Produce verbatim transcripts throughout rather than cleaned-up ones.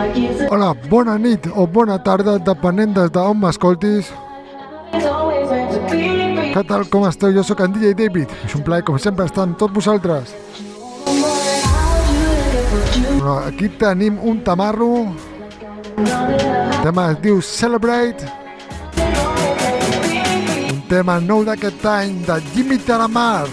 Hola, bona nit o bona tarda, depenent des d'on m'escoltis. Què tal, com esteu? Jo sóc en D J David. És un plaer, com sempre, estar amb tots vosaltres. Bueno, aquí tenim un tamarro. El tema es diu Celebrate. Un tema nou d'aquest any de Jimmy Talamar.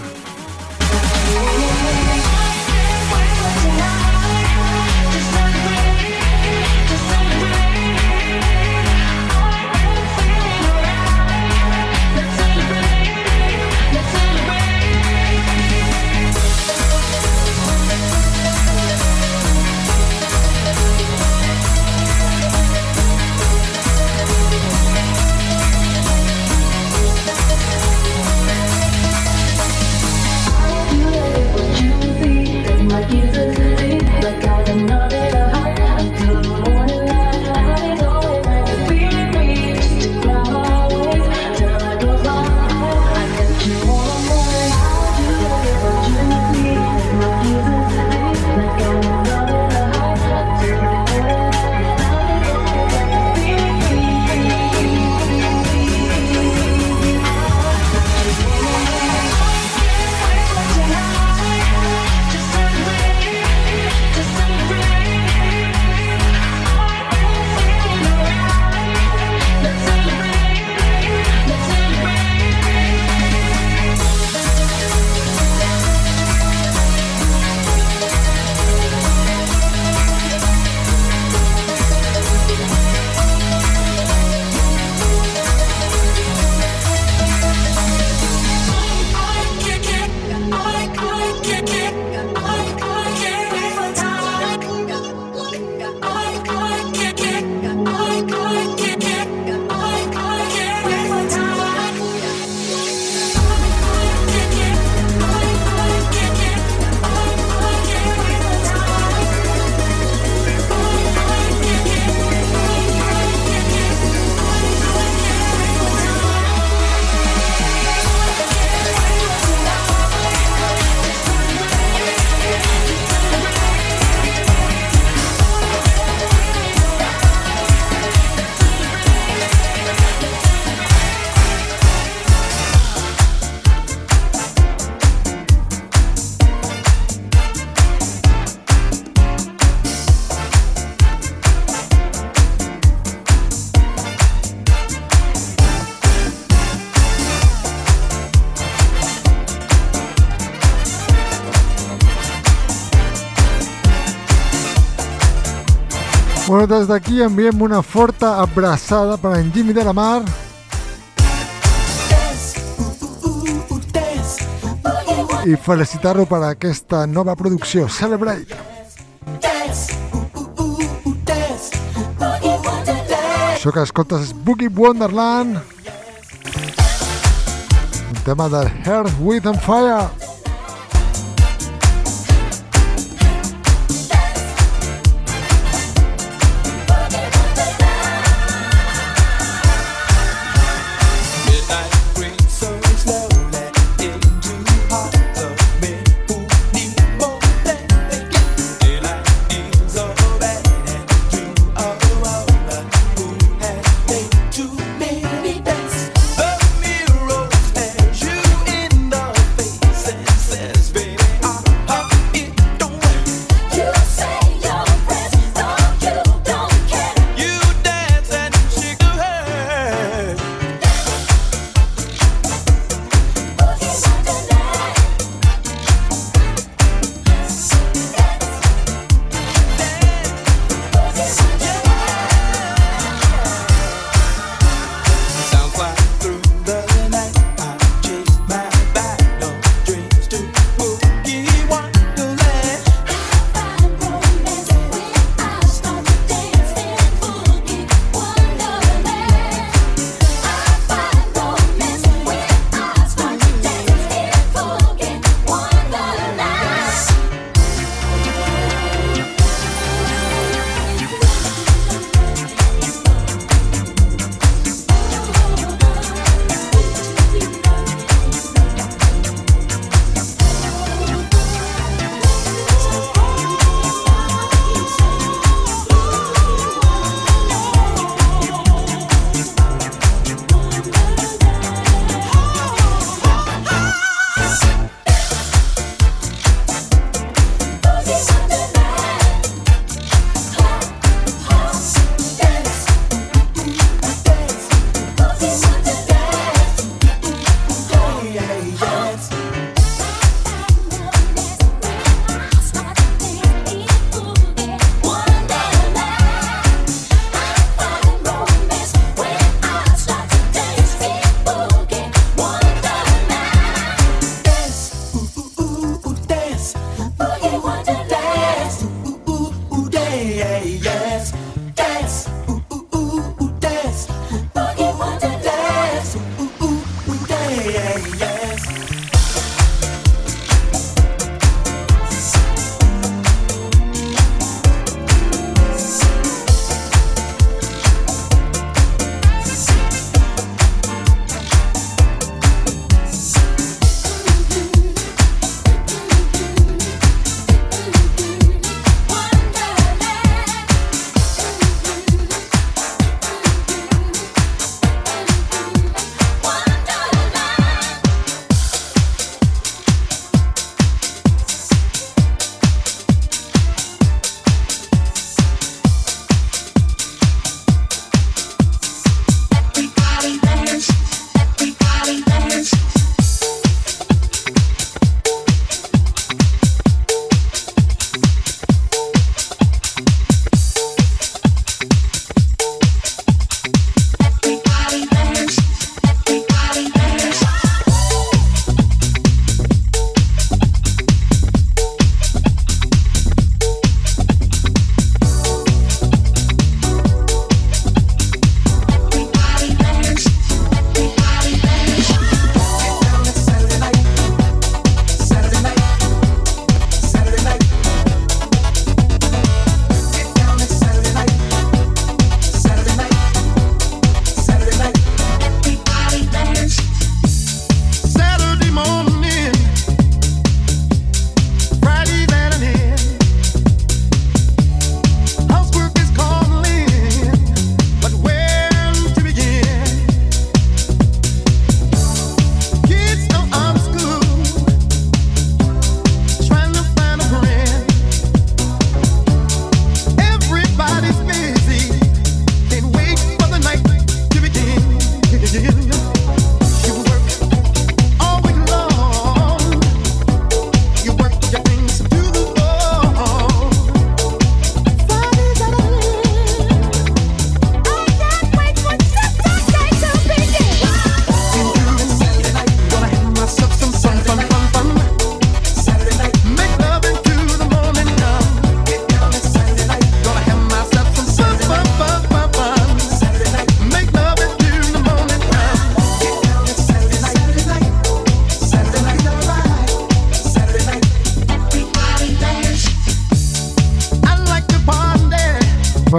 Bueno, des d'aquí enviem una forta abraçada per en Jimmy Talamar. I felicitar-lo per aquesta nova producció, Celebrate. Això que escoltes és Boogie Wonderland, un tema del Earth, Wind and Fire. Many days, the mirror stares you in the face.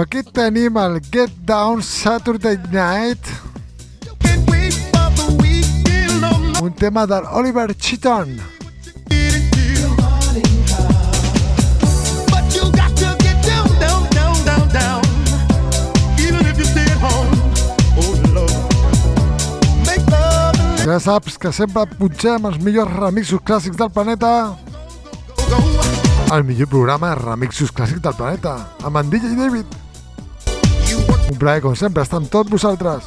aquí tenim el Get Down Saturday Night, un tema d'Oliver Cheatham. Ja saps que sempre pugem els millors remixos clàssics del planeta. El millor programa de remixos clàssics del planeta, amb en D J David. Un plaer, com sempre, estar amb tots vosaltres.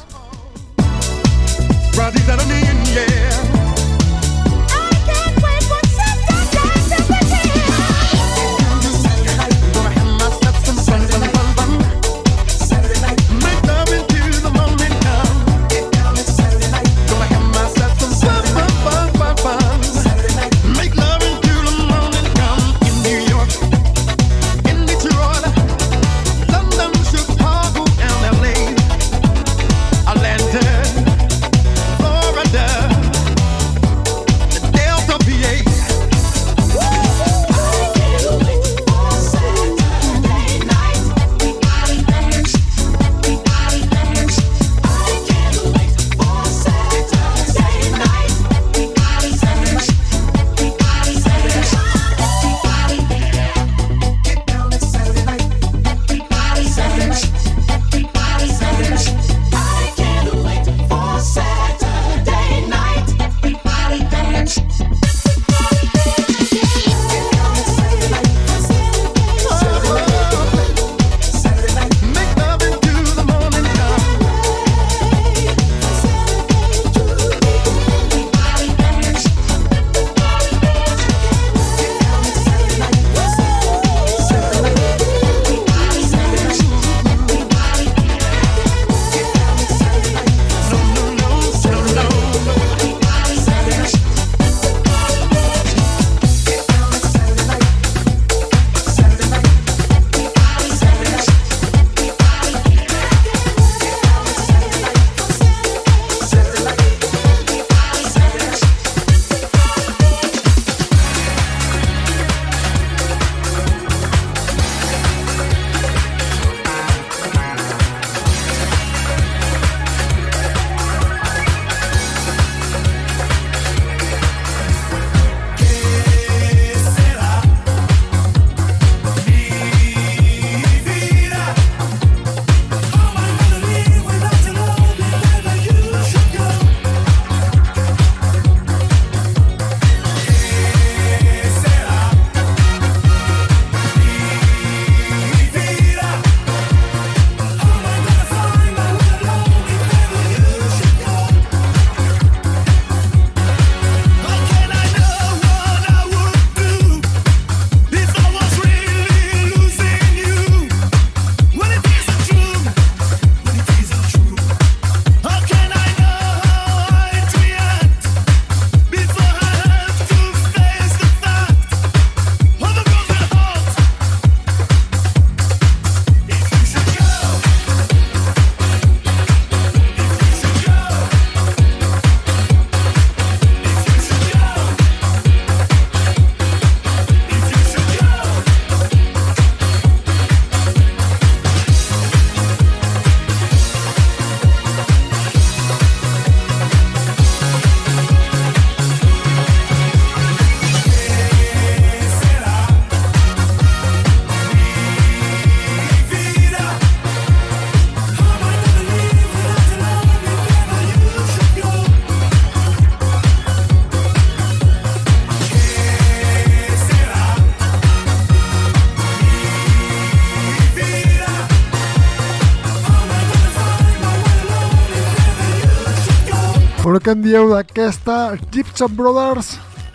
Però què en dieu d'aquesta Gibson Brothers?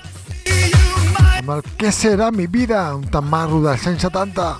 Amb el Què serà mi vida, un tamarro dels anys setanta.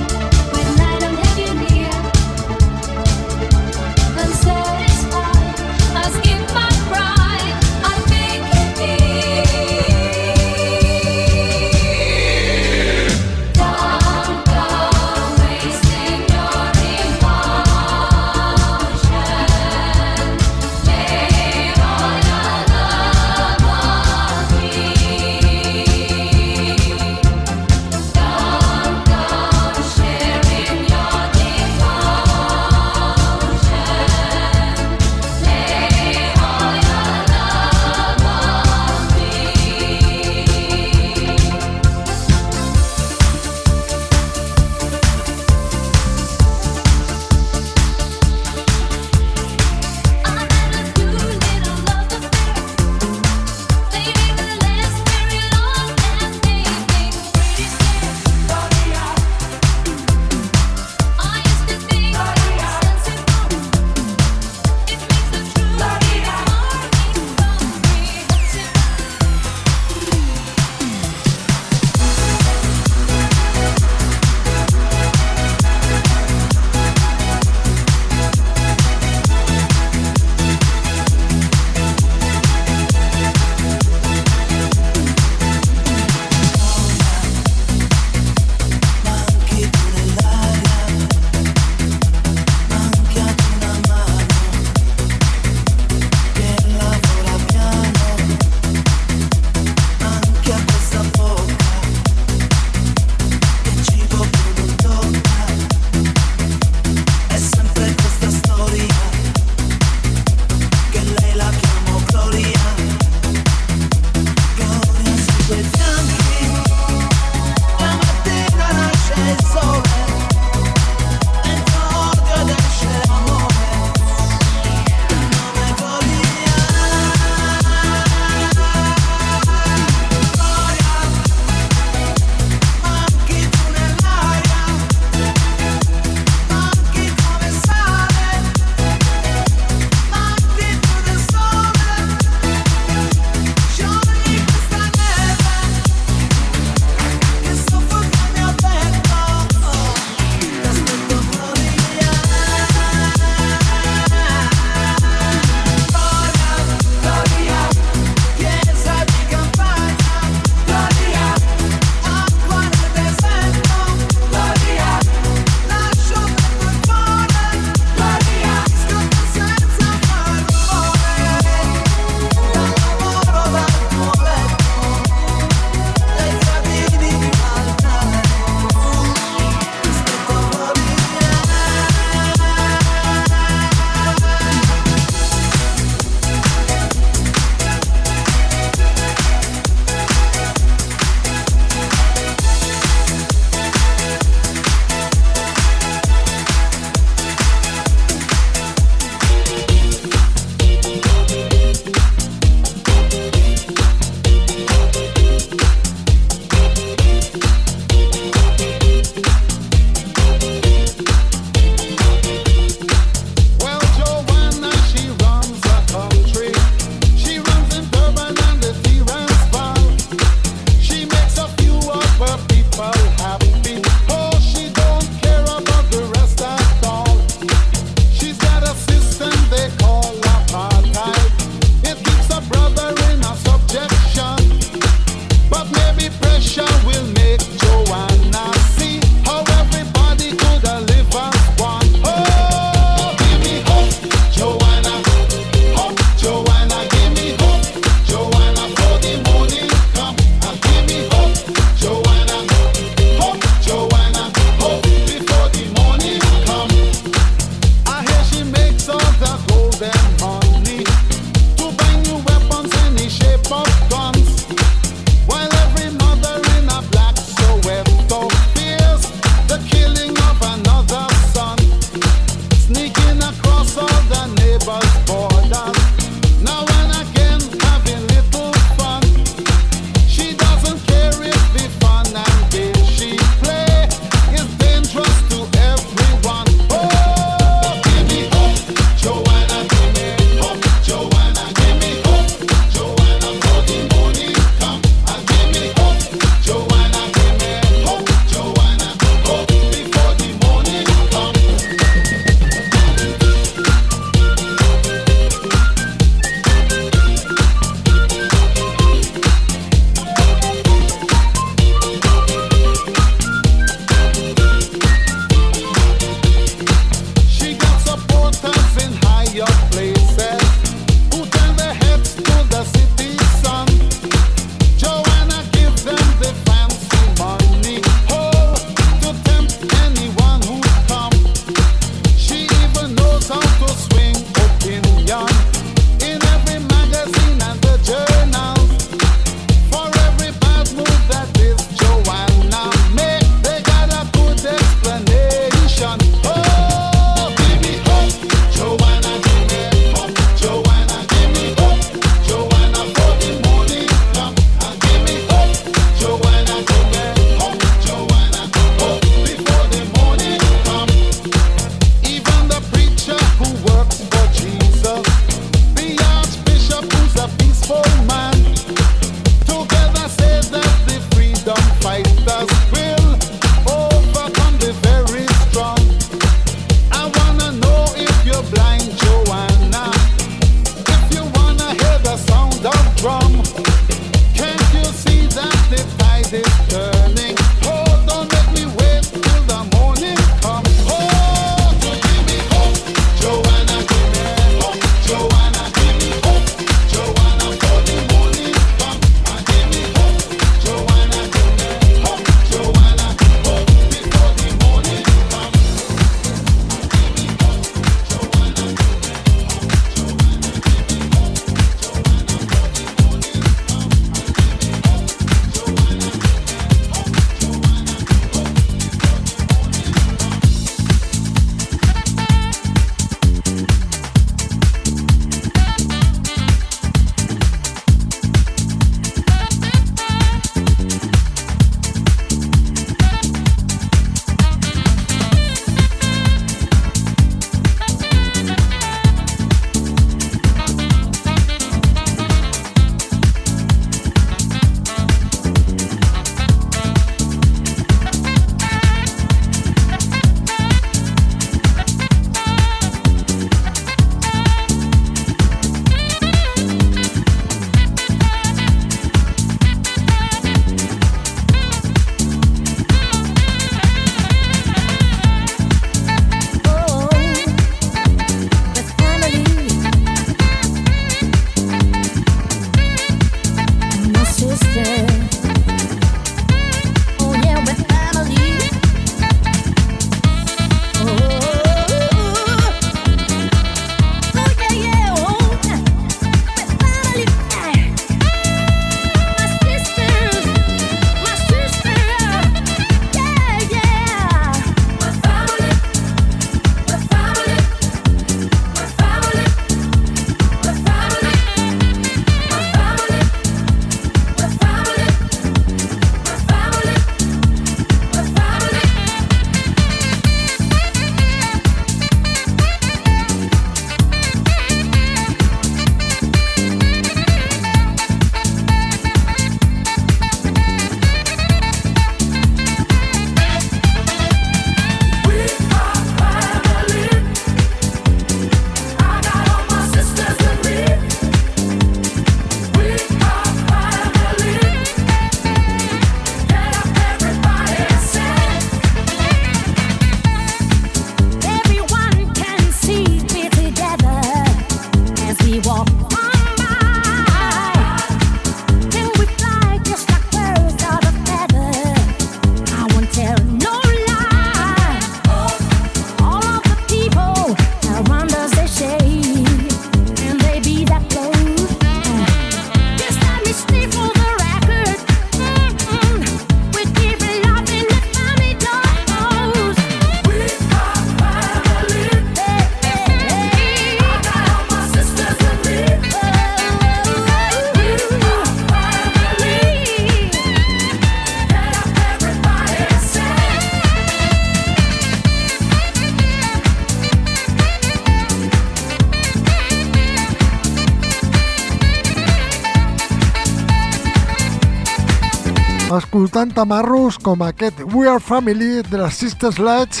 escoltant tamarros com aquest We Are Family de les Sister Sledge.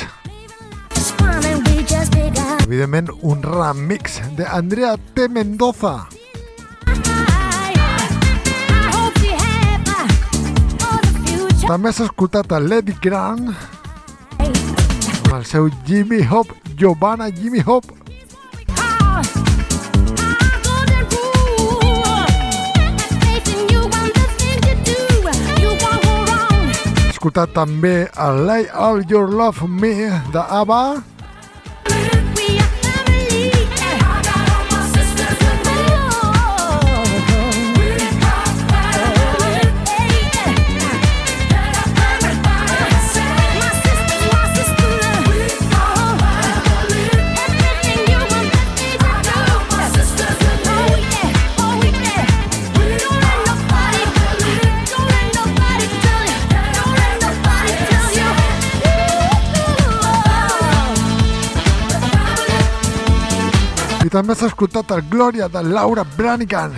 Evidentment, un remix de Andrea T. Mendoza. També has escoltat a Lady Grant amb el seu Jimmy Hop, Giovanna Jimmy Hop. Escoltat també el Lay All Your Love On Me de ABBA. I també s'ha escoltat el Glòria de Laura Branigan.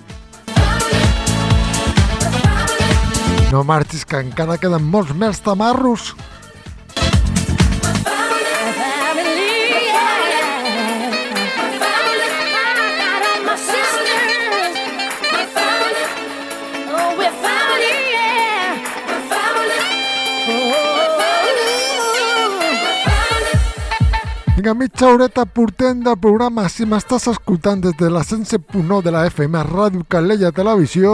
No marxis, que encara queden molts més tamarros. Vinga, mitja horeta portem del programa. Si m'estàs escoltant des de la cent set punt nou de la F M a Ràdio Calella Televisió,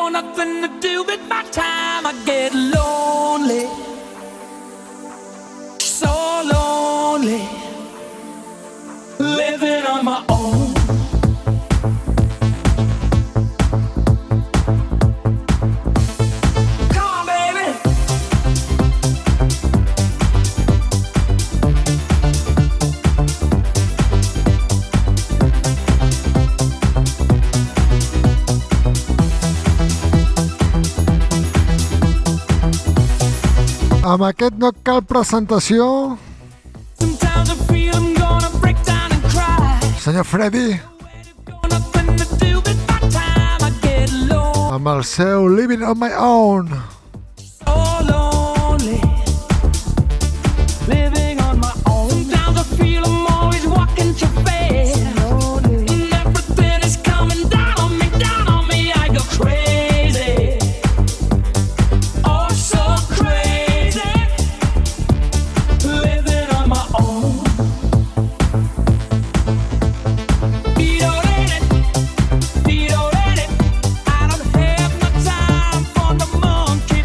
want nothing to do with my time. I get lonely, so lonely, living on my own. Come on, baby. Amb aquest no cal presentació. Senyor Freddy. Amb el seu Living on My Own. Living on my own. Sometimes I feel I'm always walking too fast. And everything is coming down on me, down on me. I go crazy. Oh, so crazy. Living on my own. Beat on it, beat on it. I don't have no time for the monkey.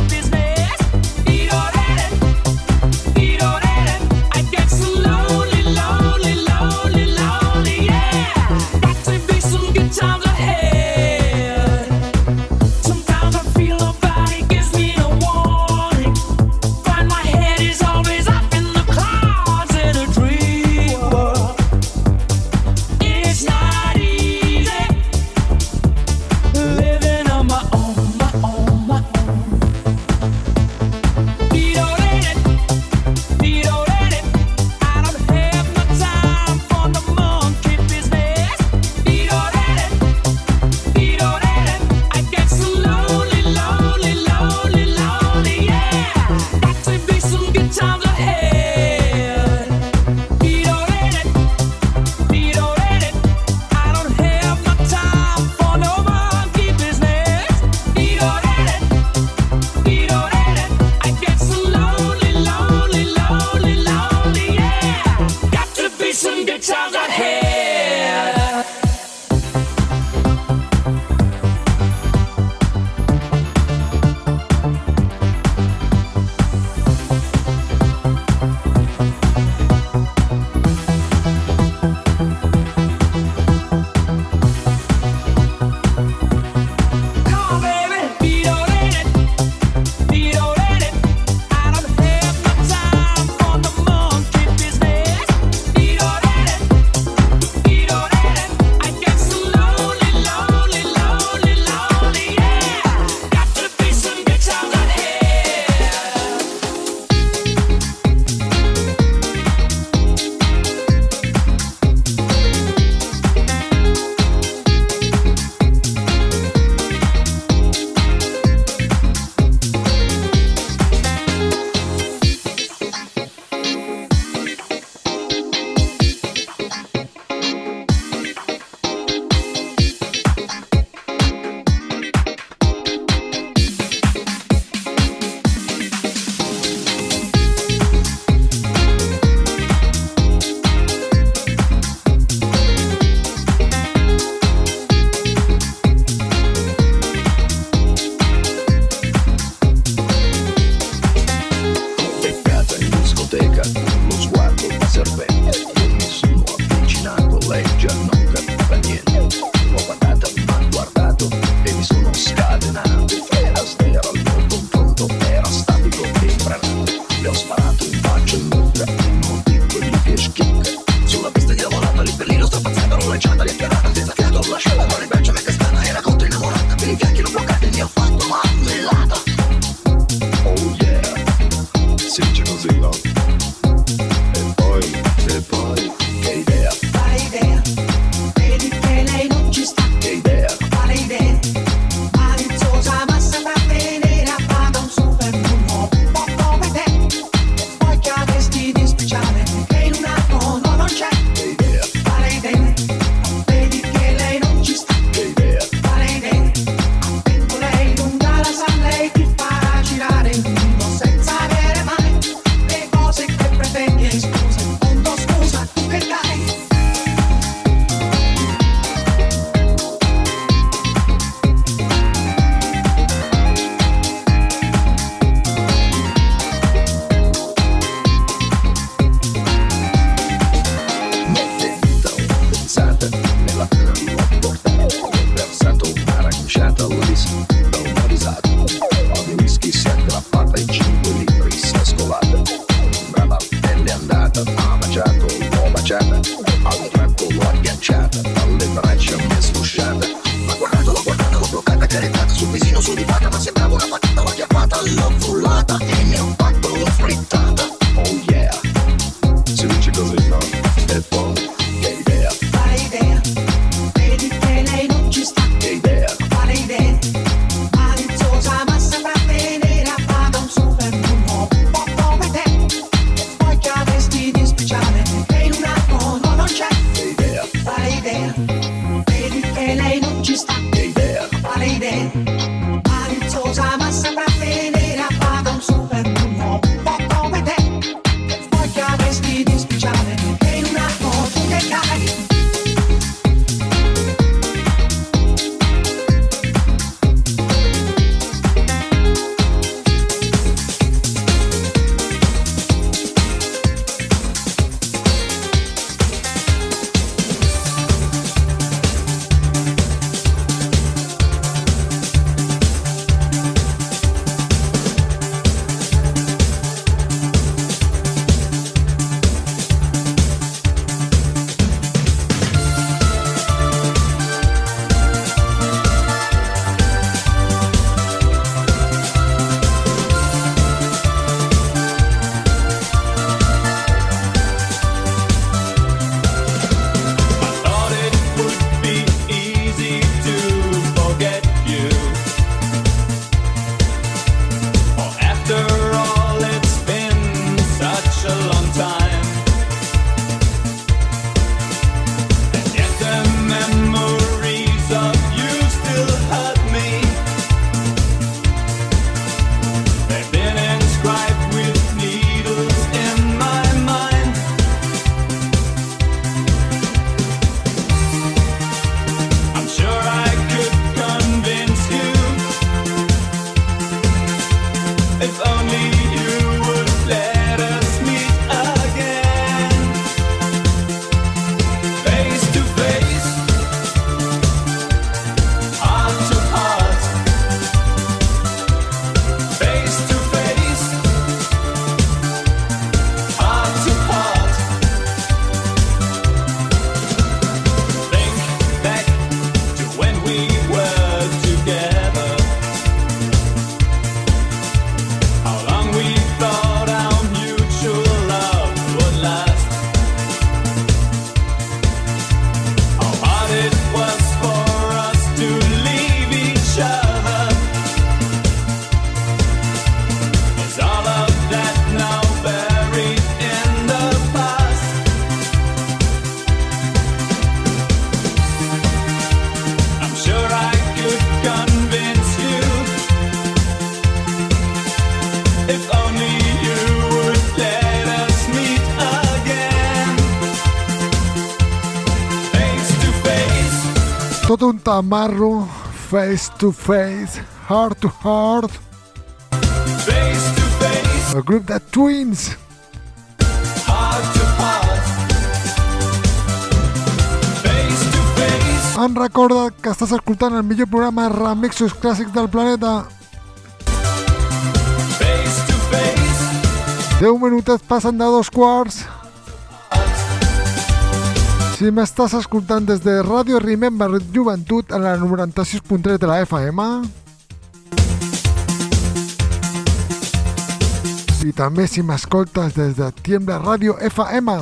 sul visino su di paga, ma sembrava una patata, l'ho chiappata, l'ho frullata e ne ho fatto una frittata. Oh yeah, si dice così, no? E poi, che idea. Quale idea? Vedi che lei non ci sta. Che idea. Quale idea? Maliziosa ma sembra tenera, paga un super uomo un po' come te. E poi che avresti di speciale e in un attimo non c'è. Che idea. Quale idea? Vedi che lei non ci sta. Che idea. Quale idea? Maliziosa ma sembra tenera, paga un super uomo un po' come te. E poi che avresti di speciale e in un attimo tu che cai. Todo un tamarro, face to face, heart to heart. Face to face, A group that twins. heart to heart. Face to face, Han recordat que estàs escoltant el millor programa de remixos clàssics del planeta. face to face. deu minutets passen de dos quarts. Si m'estàs escoltant des de Ràdio Remember Joventut a la noranta-sis punt tres de la F M i també si m'escoltes des de Tiembla Ràdio F M.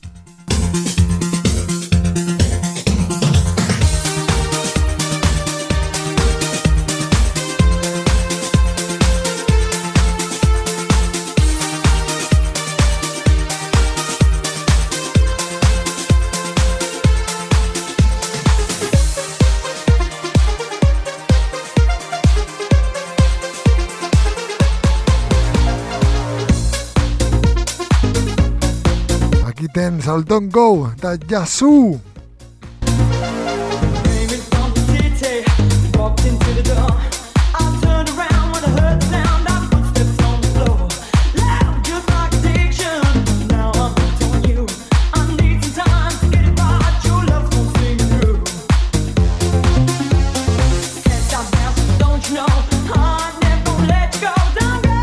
Aquí tens el Don't Go de Yazoo. Came in from the city, walked into the door. I turned around when I heard the sound of footsteps on the floor. Loud, just like addiction. Now I'm hooked on you. I need some time to get it right. Your love won't see me through. Can't stop now, don't you know? I never gonna let you go. Don't go.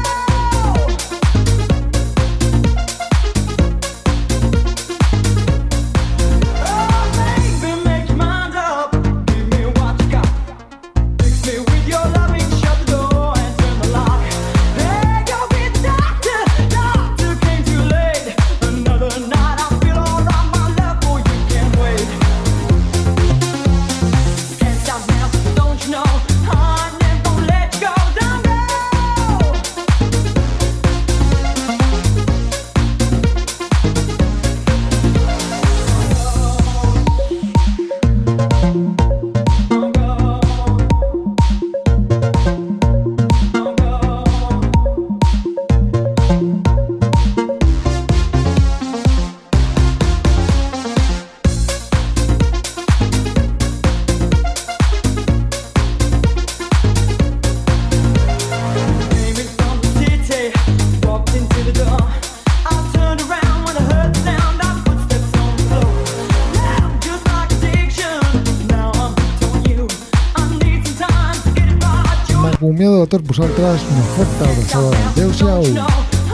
Oh, baby, make your mind up. Give me what you got. Fix me with your Acomiado de tots vosaltres, una forta abraçada. Adéu-siau.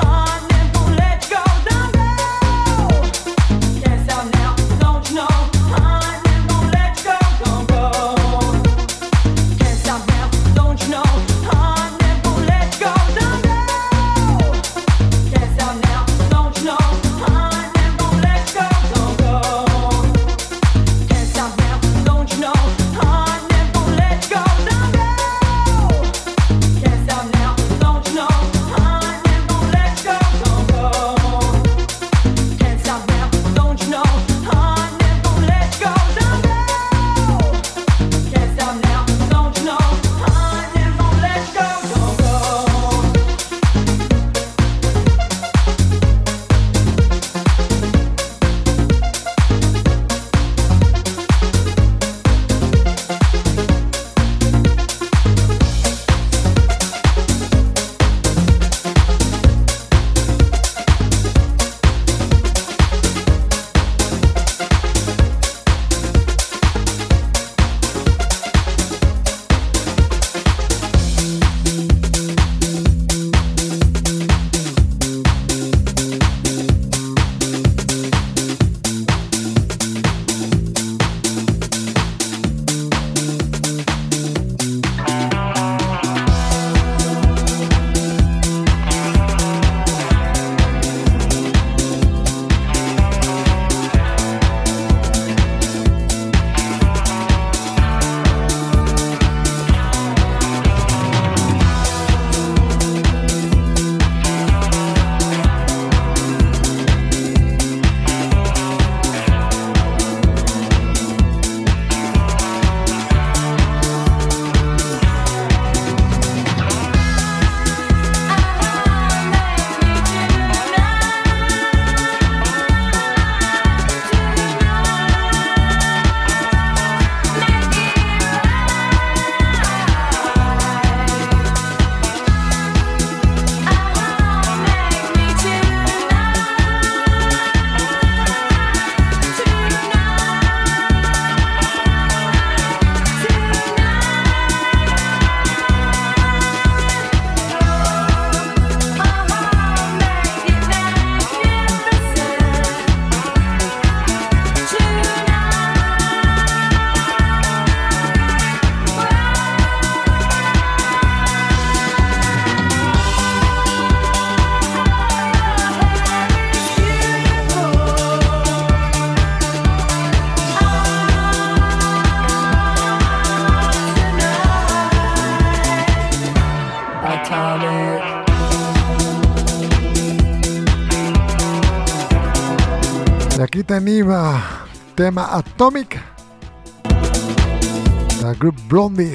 I aquí tenim el tema Atomic del grup Blondie.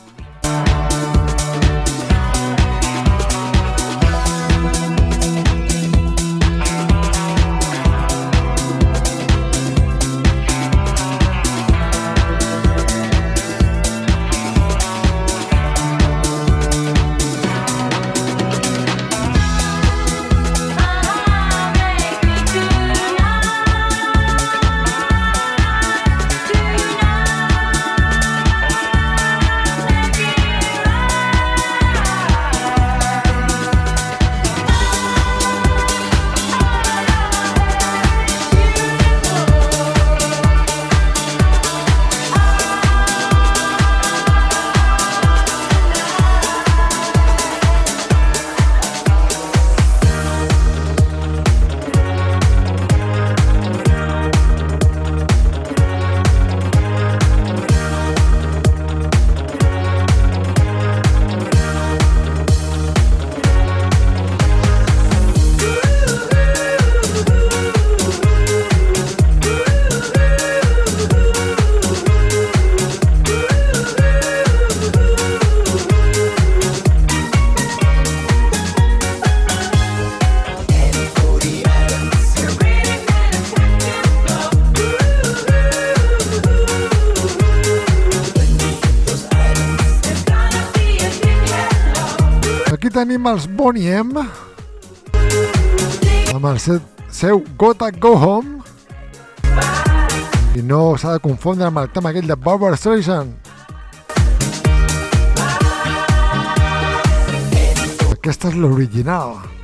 Tenim els Boney M amb el seu Gotta Go Home i no s'ha de confondre amb el tema aquell de Barbra Streisand. que esta es la original.